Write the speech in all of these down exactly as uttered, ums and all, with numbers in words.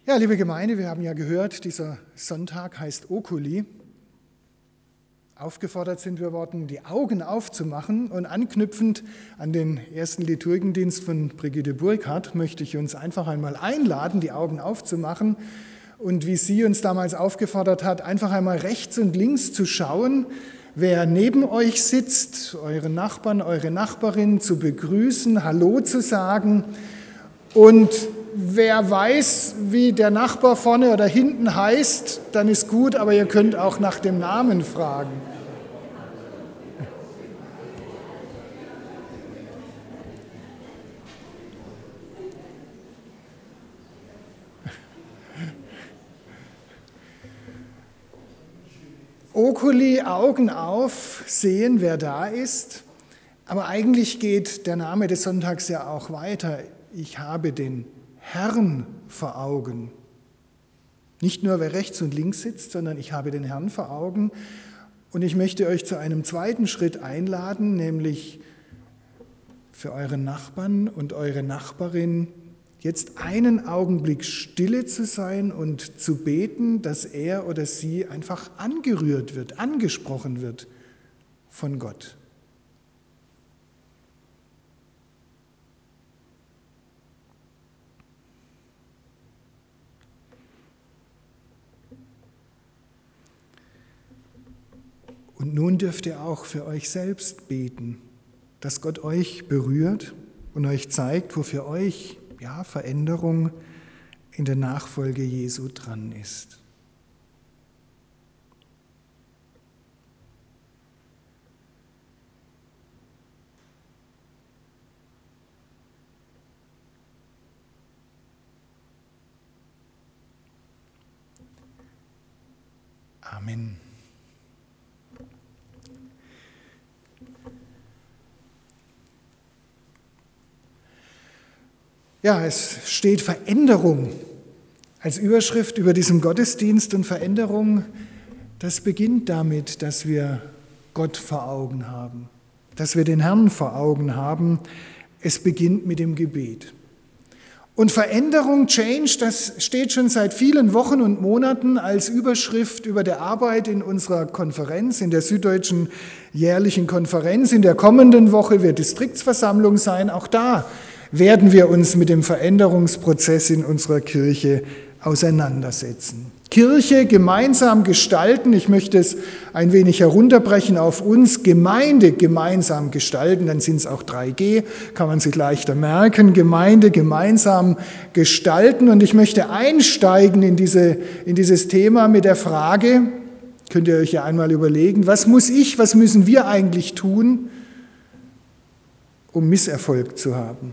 Ja, liebe Gemeinde, wir haben ja gehört, dieser Sonntag heißt Oculi. Aufgefordert sind wir worden, die Augen aufzumachen, und anknüpfend an den ersten Liturgiendienst von Brigitte Burkhardt möchte ich uns einfach einmal einladen, die Augen aufzumachen und wie sie uns damals aufgefordert hat, einfach einmal rechts und links zu schauen, wer neben euch sitzt, euren Nachbarn, eure Nachbarin zu begrüßen, Hallo zu sagen, und wer weiß, wie der Nachbar vorne oder hinten heißt, dann ist gut, aber ihr könnt auch nach dem Namen fragen. Oculi, Augen auf, sehen, wer da ist. Aber eigentlich geht der Name des Sonntags ja auch weiter. Ich habe den Herrn vor Augen. Nicht nur, wer rechts und links sitzt, sondern ich habe den Herrn vor Augen. Und ich möchte euch zu einem zweiten Schritt einladen, nämlich für euren Nachbarn und eure Nachbarin jetzt einen Augenblick stille zu sein und zu beten, dass er oder sie einfach angerührt wird, angesprochen wird von Gott. Und nun dürft ihr auch für euch selbst beten, dass Gott euch berührt und euch zeigt, wo für euch ja, Veränderung in der Nachfolge Jesu dran ist. Amen. Ja, es steht Veränderung als Überschrift über diesem Gottesdienst, und Veränderung, das beginnt damit, dass wir Gott vor Augen haben, dass wir den Herrn vor Augen haben. Es beginnt mit dem Gebet. Und Veränderung, Change, das steht schon seit vielen Wochen und Monaten als Überschrift über der Arbeit in unserer Konferenz, in der Süddeutschen jährlichen Konferenz. In der kommenden Woche wird Distriktsversammlung sein. Auch da werden wir uns mit dem Veränderungsprozess in unserer Kirche auseinandersetzen. Kirche gemeinsam gestalten, ich möchte es ein wenig herunterbrechen auf uns, Gemeinde gemeinsam gestalten, dann sind es auch drei G, kann man sich leichter merken, Gemeinde gemeinsam gestalten. Und ich möchte einsteigen in, diese, in dieses Thema mit der Frage, könnt ihr euch ja einmal überlegen, was muss ich, was müssen wir eigentlich tun, um Misserfolg zu haben?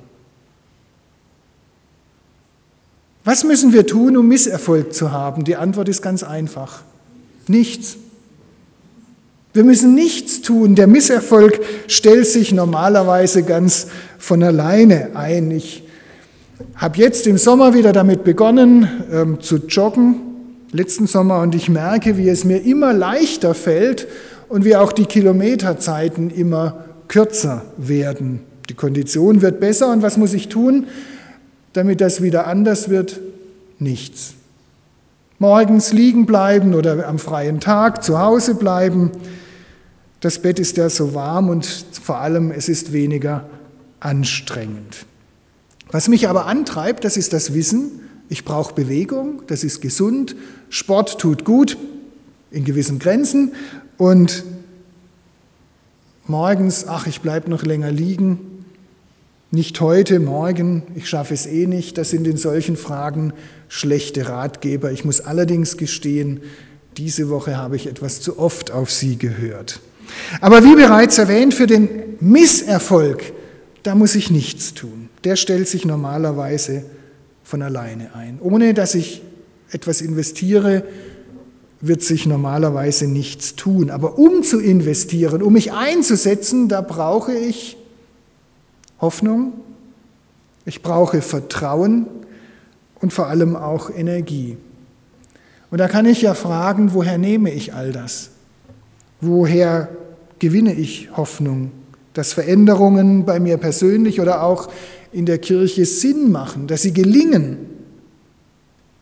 Was müssen wir tun, um Misserfolg zu haben? Die Antwort ist ganz einfach. Nichts. Wir müssen nichts tun. Der Misserfolg stellt sich normalerweise ganz von alleine ein. Ich habe jetzt im Sommer wieder damit begonnen, ähm, zu joggen, letzten Sommer, und ich merke, wie es mir immer leichter fällt und wie auch die Kilometerzeiten immer kürzer werden. Die Kondition wird besser, und was muss ich tun, damit das wieder anders wird? Nichts. Morgens liegen bleiben oder am freien Tag zu Hause bleiben. Das Bett ist ja so warm, und vor allem es ist weniger anstrengend. Was mich aber antreibt, das ist das Wissen, ich brauche Bewegung, das ist gesund, Sport tut gut, in gewissen Grenzen, und morgens, ach, ich bleibe noch länger liegen, nicht heute, morgen, ich schaffe es eh nicht. Das sind in solchen Fragen schlechte Ratgeber. Ich muss allerdings gestehen, diese Woche habe ich etwas zu oft auf sie gehört. Aber wie bereits erwähnt, für den Misserfolg, da muss ich nichts tun. Der stellt sich normalerweise von alleine ein. Ohne dass ich etwas investiere, wird sich normalerweise nichts tun. Aber um zu investieren, um mich einzusetzen, da brauche ich Hoffnung, ich brauche Vertrauen und vor allem auch Energie. Und da kann ich ja fragen, woher nehme ich all das? Woher gewinne ich Hoffnung, dass Veränderungen bei mir persönlich oder auch in der Kirche Sinn machen, dass sie gelingen?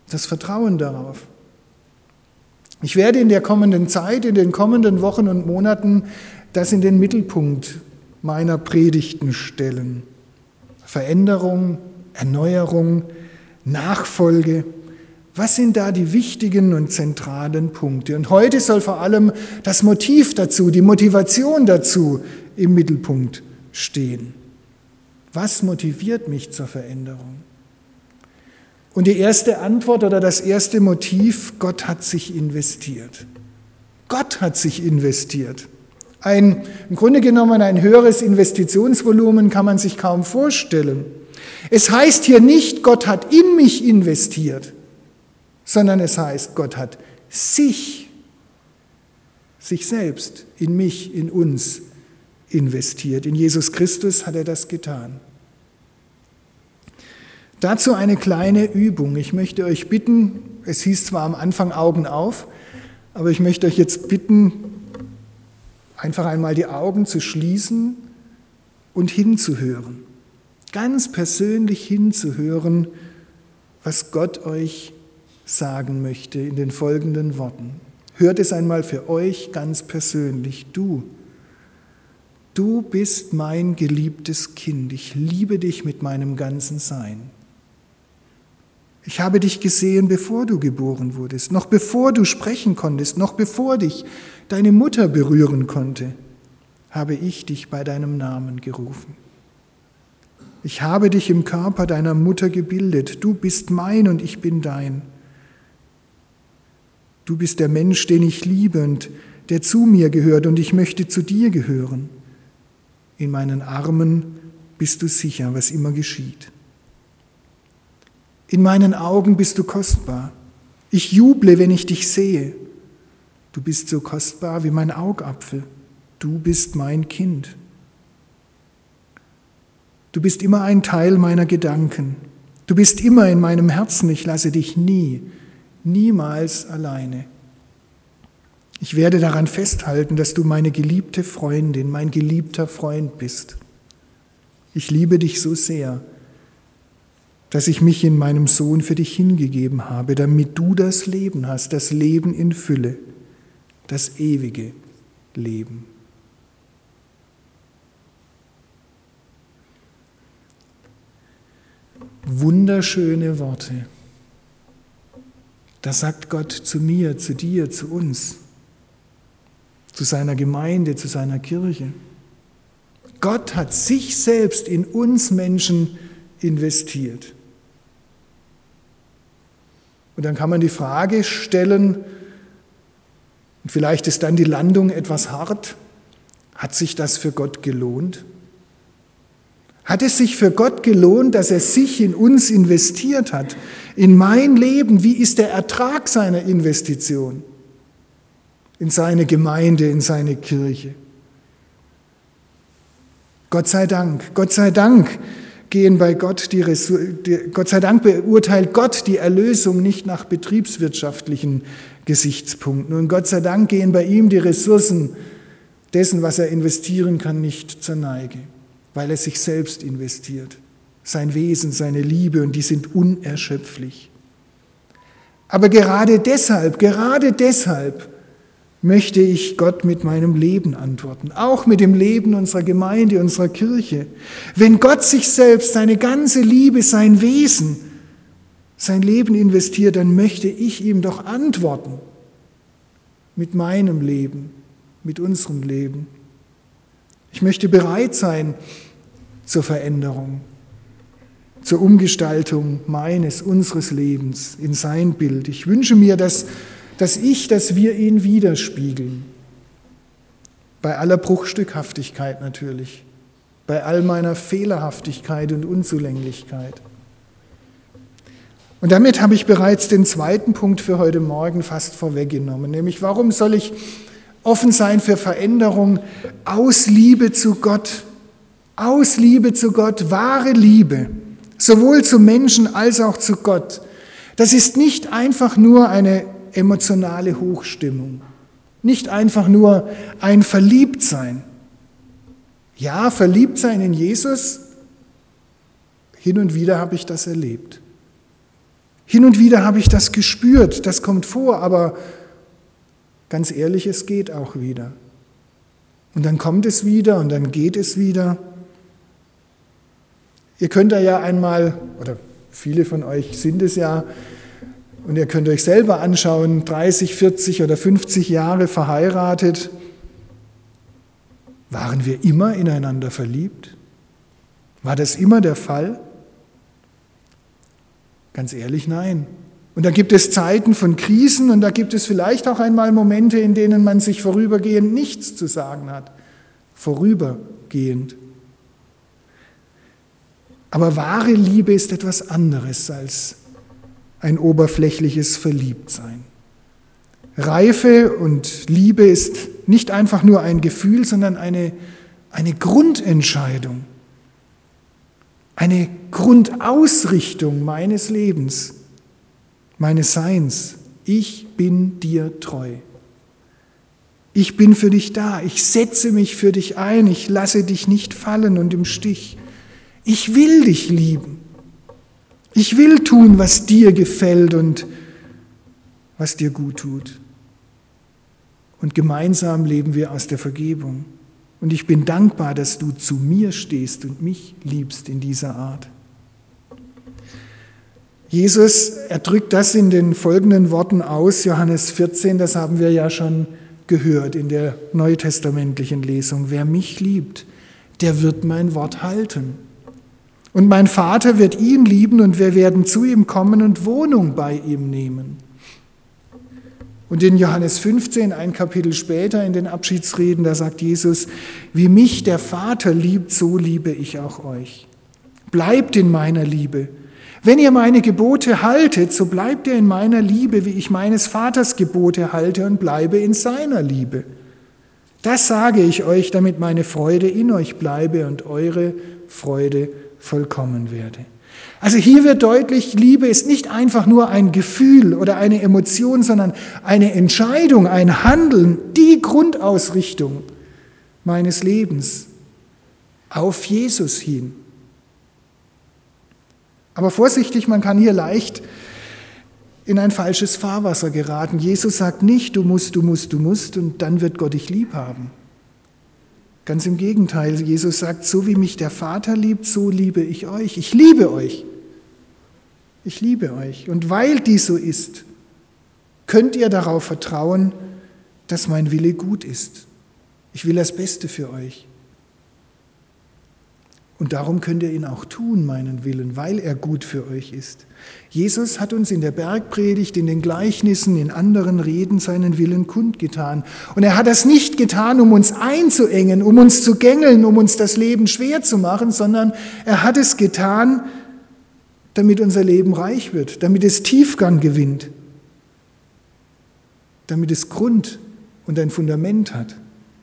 das Vertrauen darauf. Ich werde in der kommenden Zeit, in den kommenden Wochen und Monaten das in den Mittelpunkt meiner Predigten stellen. Veränderung, Erneuerung, Nachfolge. Was sind da die wichtigen und zentralen Punkte? Und heute soll vor allem das Motiv dazu, die Motivation dazu im Mittelpunkt stehen. Was motiviert mich zur Veränderung? Und die erste Antwort oder das erste Motiv: Gott hat sich investiert. Gott hat sich investiert. Ein, im Grunde genommen ein höheres Investitionsvolumen kann man sich kaum vorstellen. Es heißt hier nicht, Gott hat in mich investiert, sondern es heißt, Gott hat sich, sich selbst in mich, in uns investiert. In Jesus Christus hat er das getan. Dazu eine kleine Übung. Ich möchte euch bitten, es hieß zwar am Anfang Augen auf, aber ich möchte euch jetzt bitten, einfach einmal die Augen zu schließen und hinzuhören. Ganz persönlich hinzuhören, was Gott euch sagen möchte in den folgenden Worten. Hört es einmal für euch ganz persönlich. Du, du bist mein geliebtes Kind. Ich liebe dich mit meinem ganzen Sein. Ich habe dich gesehen, bevor du geboren wurdest, noch bevor du sprechen konntest, noch bevor dich deine Mutter berühren konnte, habe ich dich bei deinem Namen gerufen. Ich habe dich im Körper deiner Mutter gebildet. Du bist mein und ich bin dein. Du bist der Mensch, den ich liebe und der zu mir gehört, und ich möchte zu dir gehören. In meinen Armen bist du sicher, was immer geschieht. In meinen Augen bist du kostbar. Ich juble, wenn ich dich sehe. Du bist so kostbar wie mein Augapfel. Du bist mein Kind. Du bist immer ein Teil meiner Gedanken. Du bist immer in meinem Herzen. Ich lasse dich nie, niemals alleine. Ich werde daran festhalten, dass du meine geliebte Freundin, mein geliebter Freund bist. Ich liebe dich so sehr, dass ich mich in meinem Sohn für dich hingegeben habe, damit du das Leben hast, das Leben in Fülle, das ewige Leben. Wunderschöne Worte. Das sagt Gott zu mir, zu dir, zu uns, zu seiner Gemeinde, zu seiner Kirche. Gott hat sich selbst in uns Menschen investiert. Und dann kann man die Frage stellen, und vielleicht ist dann die Landung etwas hart, hat sich das für Gott gelohnt? Hat es sich für Gott gelohnt, dass er sich in uns investiert hat, in mein Leben? Wie ist der Ertrag seiner Investition in seine Gemeinde, in seine Kirche? Gott sei Dank, Gott sei Dank gehen bei Gott die Ressourcen, Gott sei Dank beurteilt Gott die Erlösung nicht nach betriebswirtschaftlichen Gesichtspunkten. Und Gott sei Dank gehen bei ihm die Ressourcen dessen, was er investieren kann, nicht zur Neige, weil er sich selbst investiert. Sein Wesen, seine Liebe, und die sind unerschöpflich. Aber gerade deshalb, gerade deshalb möchte ich Gott mit meinem Leben antworten, auch mit dem Leben unserer Gemeinde, unserer Kirche. Wenn Gott sich selbst, seine ganze Liebe, sein Wesen, sein Leben investiert, dann möchte ich ihm doch antworten mit meinem Leben, mit unserem Leben. Ich möchte bereit sein zur Veränderung, zur Umgestaltung meines, unseres Lebens in sein Bild. Ich wünsche mir, dass dass ich, dass wir ihn widerspiegeln. Bei aller Bruchstückhaftigkeit natürlich, bei all meiner Fehlerhaftigkeit und Unzulänglichkeit. Und damit habe ich bereits den zweiten Punkt für heute Morgen fast vorweggenommen, nämlich warum soll ich offen sein für Veränderung aus Liebe zu Gott, aus Liebe zu Gott, wahre Liebe, sowohl zu Menschen als auch zu Gott. Das ist nicht einfach nur eine emotionale Hochstimmung, nicht einfach nur ein Verliebtsein. Ja, Verliebtsein in Jesus, hin und wieder habe ich das erlebt. Hin und wieder habe ich das gespürt, das kommt vor, aber ganz ehrlich, es geht auch wieder. Und dann kommt es wieder und dann geht es wieder. Ihr könnt da ja einmal, oder viele von euch sind es ja, und ihr könnt euch selber anschauen, dreißig, vierzig oder fünfzig Jahre verheiratet. Waren wir immer ineinander verliebt? War das immer der Fall? Ganz ehrlich, nein. Und da gibt es Zeiten von Krisen und da gibt es vielleicht auch einmal Momente, in denen man sich vorübergehend nichts zu sagen hat. Vorübergehend. Aber wahre Liebe ist etwas anderes als ein oberflächliches Verliebtsein. Reife und Liebe ist nicht einfach nur ein Gefühl, sondern eine, eine Grundentscheidung, eine Grundausrichtung meines Lebens, meines Seins. Ich bin dir treu. Ich bin für dich da. Ich setze mich für dich ein. Ich lasse dich nicht fallen und im Stich. Ich will dich lieben. Ich will tun, was dir gefällt und was dir gut tut. Und gemeinsam leben wir aus der Vergebung. Und ich bin dankbar, dass du zu mir stehst und mich liebst in dieser Art. Jesus, er drückt das in den folgenden Worten aus, Johannes vierzehn, das haben wir ja schon gehört in der neutestamentlichen Lesung. Wer mich liebt, der wird mein Wort halten. Und mein Vater wird ihn lieben und wir werden zu ihm kommen und Wohnung bei ihm nehmen. Und in Johannes fünfzehn, ein Kapitel später in den Abschiedsreden, da sagt Jesus, wie mich der Vater liebt, so liebe ich auch euch. Bleibt in meiner Liebe. Wenn ihr meine Gebote haltet, so bleibt ihr in meiner Liebe, wie ich meines Vaters Gebote halte und bleibe in seiner Liebe. Das sage ich euch, damit meine Freude in euch bleibe und eure Freude vollkommen werde. Also hier wird deutlich, Liebe ist nicht einfach nur ein Gefühl oder eine Emotion, sondern eine Entscheidung, ein Handeln, die Grundausrichtung meines Lebens auf Jesus hin. Aber vorsichtig, man kann hier leicht in ein falsches Fahrwasser geraten. Jesus sagt nicht, du musst, du musst, du musst und dann wird Gott dich lieb haben. Ganz im Gegenteil, Jesus sagt, so wie mich der Vater liebt, so liebe ich euch. Ich liebe euch. Ich liebe euch. Und weil dies so ist, könnt ihr darauf vertrauen, dass mein Wille gut ist. Ich will das Beste für euch. Und darum könnt ihr ihn auch tun, meinen Willen, weil er gut für euch ist. Jesus hat uns in der Bergpredigt, in den Gleichnissen, in anderen Reden seinen Willen kundgetan. Und er hat das nicht getan, um uns einzuengen, um uns zu gängeln, um uns das Leben schwer zu machen, sondern er hat es getan, damit unser Leben reich wird, damit es Tiefgang gewinnt, damit es Grund und ein Fundament hat.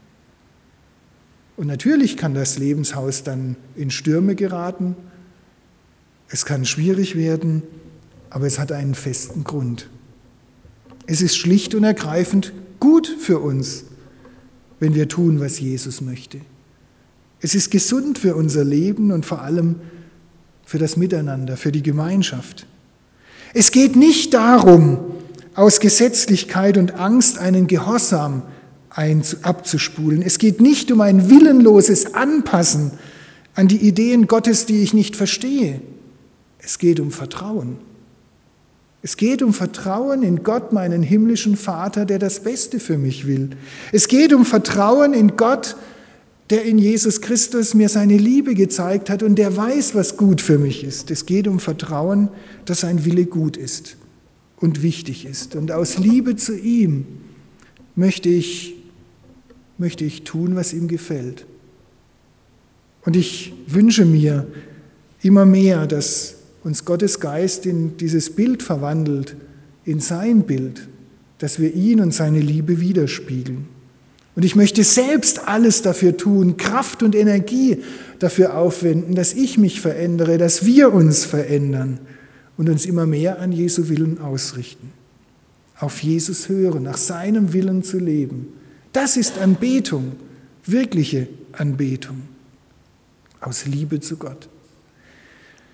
Und natürlich kann das Lebenshaus dann in Stürme geraten, es kann schwierig werden, aber es hat einen festen Grund. Es ist schlicht und ergreifend gut für uns, wenn wir tun, was Jesus möchte. Es ist gesund für unser Leben und vor allem für das Miteinander, für die Gemeinschaft. Es geht nicht darum, aus Gesetzlichkeit und Angst einen Gehorsam abzuspulen. Es geht nicht um ein willenloses Anpassen an die Ideen Gottes, die ich nicht verstehe. Es geht um Vertrauen. Es geht um Vertrauen in Gott, meinen himmlischen Vater, der das Beste für mich will. Es geht um Vertrauen in Gott, der in Jesus Christus mir seine Liebe gezeigt hat und der weiß, was gut für mich ist. Es geht um Vertrauen, dass sein Wille gut ist und wichtig ist. Und aus Liebe zu ihm möchte ich möchte ich tun, was ihm gefällt. Und ich wünsche mir immer mehr, dass uns Gottes Geist in dieses Bild verwandelt, in sein Bild, dass wir ihn und seine Liebe widerspiegeln. Und ich möchte selbst alles dafür tun, Kraft und Energie dafür aufwenden, dass ich mich verändere, dass wir uns verändern und uns immer mehr an Jesu Willen ausrichten. Auf Jesus hören, nach seinem Willen zu leben. Das ist Anbetung, wirkliche Anbetung, aus Liebe zu Gott.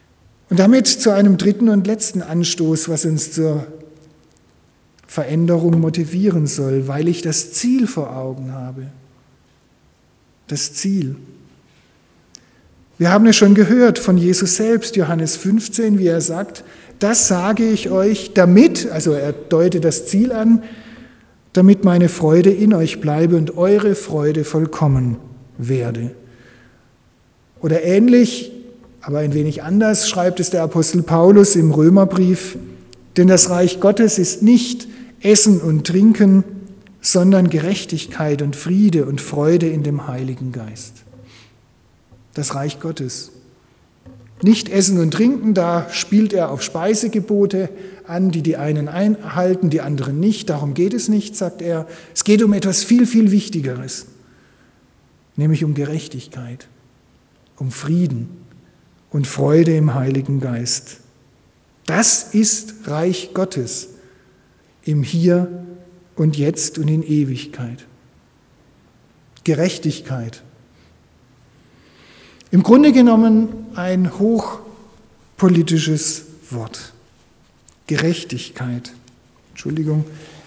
Und damit zu einem dritten und letzten Anstoß, was uns zur Veränderung motivieren soll, weil ich das Ziel vor Augen habe. Das Ziel. Wir haben es schon gehört von Jesus selbst, Johannes fünfzehn, wie er sagt, das sage ich euch, damit, also er deutet das Ziel an, damit meine Freude in euch bleibe und eure Freude vollkommen werde. Oder ähnlich, aber ein wenig anders, schreibt es der Apostel Paulus im Römerbrief, denn das Reich Gottes ist nicht Essen und Trinken, sondern Gerechtigkeit und Friede und Freude in dem Heiligen Geist. Das Reich Gottes. Nicht Essen und Trinken, da spielt er auf Speisegebote an, die die einen einhalten, die anderen nicht. Darum geht es nicht, sagt er. Es geht um etwas viel, viel Wichtigeres, nämlich um Gerechtigkeit, um Frieden und Freude im Heiligen Geist. Das ist Reich Gottes im Hier und Jetzt und in Ewigkeit. Gerechtigkeit. Im Grunde genommen ein hochpolitisches Wort. Gerechtigkeit. Entschuldigung.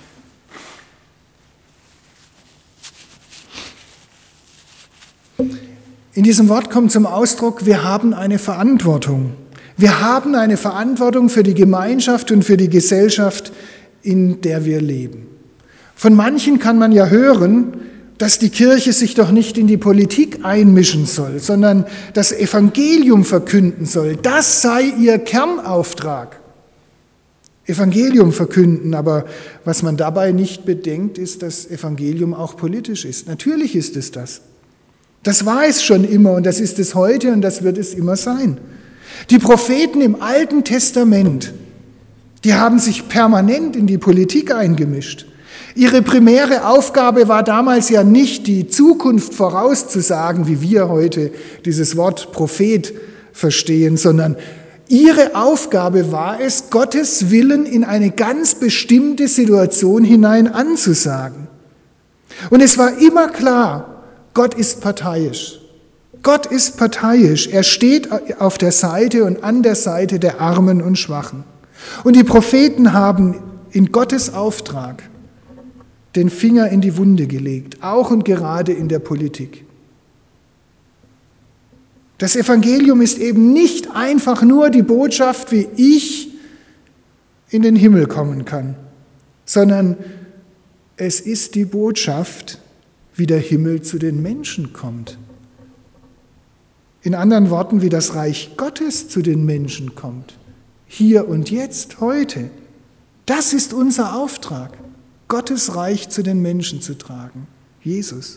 In diesem Wort kommt zum Ausdruck, wir haben eine Verantwortung. Wir haben eine Verantwortung für die Gemeinschaft und für die Gesellschaft, in der wir leben. Von manchen kann man ja hören, dass die Kirche sich doch nicht in die Politik einmischen soll, sondern das Evangelium verkünden soll. Das sei ihr Kernauftrag. Evangelium verkünden, aber was man dabei nicht bedenkt, ist, dass Evangelium auch politisch ist. Natürlich ist es das. Das war es schon immer und das ist es heute und das wird es immer sein. Die Propheten im Alten Testament, die haben sich permanent in die Politik eingemischt. Ihre primäre Aufgabe war damals ja nicht, die Zukunft vorauszusagen, wie wir heute dieses Wort Prophet verstehen, sondern ihre Aufgabe war es, Gottes Willen in eine ganz bestimmte Situation hinein anzusagen. Und es war immer klar, Gott ist parteiisch. Gott ist parteiisch. Er steht auf der Seite und an der Seite der Armen und Schwachen. Und die Propheten haben in Gottes Auftrag den Finger in die Wunde gelegt, auch und gerade in der Politik. Das Evangelium ist eben nicht einfach nur die Botschaft, wie ich in den Himmel kommen kann, sondern es ist die Botschaft, wie der Himmel zu den Menschen kommt. In anderen Worten, wie das Reich Gottes zu den Menschen kommt. Hier und jetzt, heute. Das ist unser Auftrag, Gottes Reich zu den Menschen zu tragen. Jesus.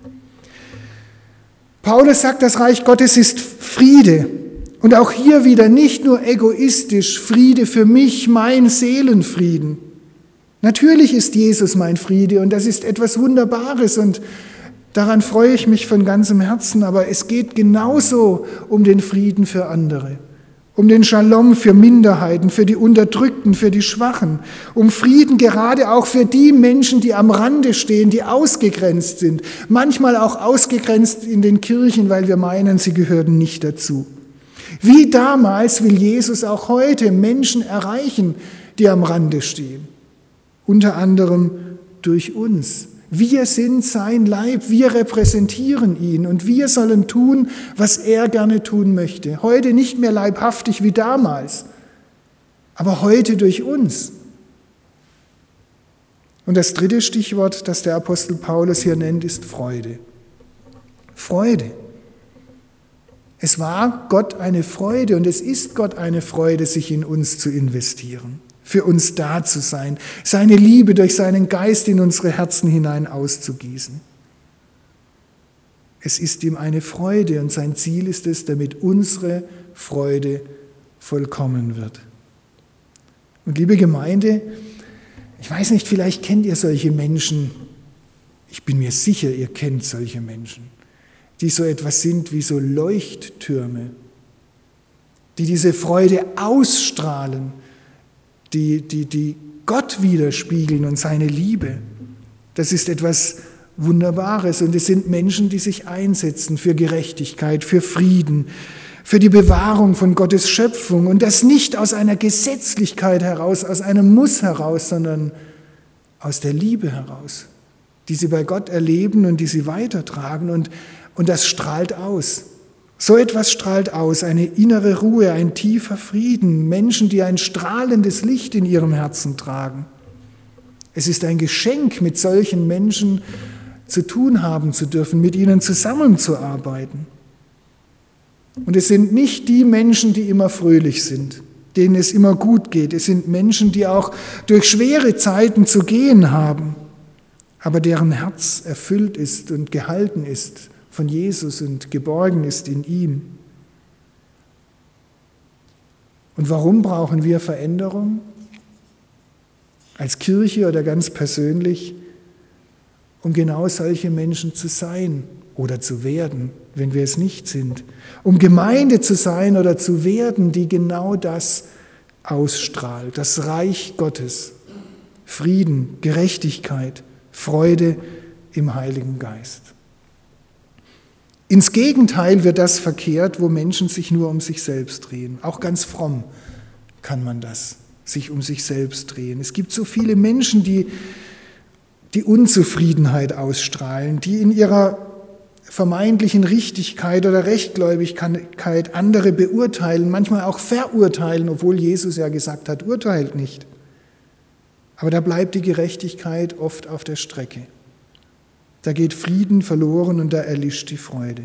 Paulus sagt, das Reich Gottes ist Friede. Und auch hier wieder nicht nur egoistisch, Friede für mich, mein Seelenfrieden. Natürlich ist Jesus mein Friede und das ist etwas Wunderbares und daran freue ich mich von ganzem Herzen, aber es geht genauso um den Frieden für andere, um den Shalom für Minderheiten, für die Unterdrückten, für die Schwachen, um Frieden gerade auch für die Menschen, die am Rande stehen, die ausgegrenzt sind, manchmal auch ausgegrenzt in den Kirchen, weil wir meinen, sie gehören nicht dazu. Wie damals will Jesus auch heute Menschen erreichen, die am Rande stehen, unter anderem durch uns. Wir sind sein Leib, wir repräsentieren ihn und wir sollen tun, was er gerne tun möchte. Heute nicht mehr leibhaftig wie damals, aber heute durch uns. Und das dritte Stichwort, das der Apostel Paulus hier nennt, ist Freude. Freude. Es war Gott eine Freude und es ist Gott eine Freude, sich in uns zu investieren. Für uns da zu sein, seine Liebe durch seinen Geist in unsere Herzen hinein auszugießen. Es ist ihm eine Freude und sein Ziel ist es, damit unsere Freude vollkommen wird. Und liebe Gemeinde, ich weiß nicht, vielleicht kennt ihr solche Menschen, ich bin mir sicher, ihr kennt solche Menschen, die so etwas sind wie so Leuchttürme, die diese Freude ausstrahlen, Die, die, die Gott widerspiegeln und seine Liebe. Das ist etwas Wunderbares und es sind Menschen, die sich einsetzen für Gerechtigkeit, für Frieden, für die Bewahrung von Gottes Schöpfung und das nicht aus einer Gesetzlichkeit heraus, aus einem Muss heraus, sondern aus der Liebe heraus, die sie bei Gott erleben und die sie weitertragen und, und das strahlt aus. So etwas strahlt aus, eine innere Ruhe, ein tiefer Frieden, Menschen, die ein strahlendes Licht in ihrem Herzen tragen. Es ist ein Geschenk, mit solchen Menschen zu tun haben zu dürfen, mit ihnen zusammenzuarbeiten. Und es sind nicht die Menschen, die immer fröhlich sind, denen es immer gut geht. Es sind Menschen, die auch durch schwere Zeiten zu gehen haben, aber deren Herz erfüllt ist und gehalten ist von Jesus und geborgen ist in ihm. Und warum brauchen wir Veränderung? Als Kirche oder ganz persönlich, um genau solche Menschen zu sein oder zu werden, wenn wir es nicht sind. Um Gemeinde zu sein oder zu werden, die genau das ausstrahlt, das Reich Gottes, Frieden, Gerechtigkeit, Freude im Heiligen Geist. Ins Gegenteil wird das verkehrt, wo Menschen sich nur um sich selbst drehen. Auch ganz fromm kann man das, sich um sich selbst drehen. Es gibt so viele Menschen, die die Unzufriedenheit ausstrahlen, die in ihrer vermeintlichen Richtigkeit oder Rechtgläubigkeit andere beurteilen, manchmal auch verurteilen, obwohl Jesus ja gesagt hat, urteilt nicht. Aber da bleibt die Gerechtigkeit oft auf der Strecke. Da geht Frieden verloren und da erlischt die Freude.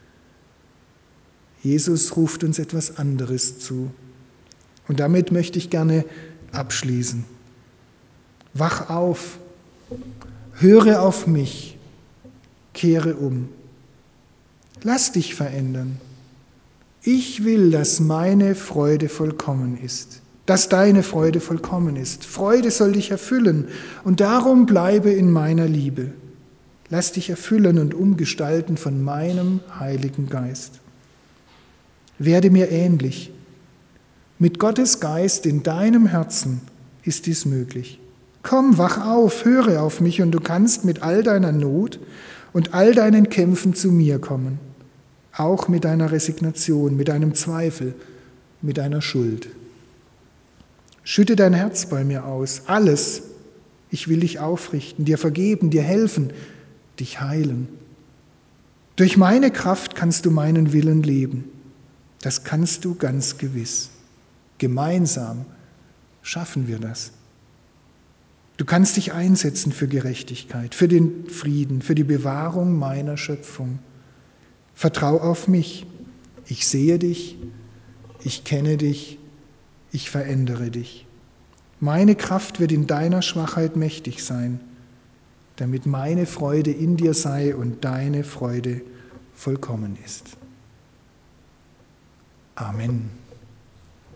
Jesus ruft uns etwas anderes zu. Und damit möchte ich gerne abschließen. Wach auf, höre auf mich, kehre um. Lass dich verändern. Ich will, dass meine Freude vollkommen ist, dass deine Freude vollkommen ist. Freude soll dich erfüllen und darum bleibe in meiner Liebe. Lass dich erfüllen und umgestalten von meinem Heiligen Geist. Werde mir ähnlich. Mit Gottes Geist in deinem Herzen ist dies möglich. Komm, wach auf, höre auf mich und du kannst mit all deiner Not und all deinen Kämpfen zu mir kommen. Auch mit deiner Resignation, mit deinem Zweifel, mit deiner Schuld. Schütte dein Herz bei mir aus, alles. Ich will dich aufrichten, dir vergeben, dir helfen, dich heilen. Durch meine Kraft kannst du meinen Willen leben. Das kannst du ganz gewiss. Gemeinsam schaffen wir das. Du kannst dich einsetzen für Gerechtigkeit, für den Frieden, für die Bewahrung meiner Schöpfung. Vertrau auf mich. Ich sehe dich, ich kenne dich, ich verändere dich. Meine Kraft wird in deiner Schwachheit mächtig sein, damit meine Freude in dir sei und deine Freude vollkommen ist. Amen.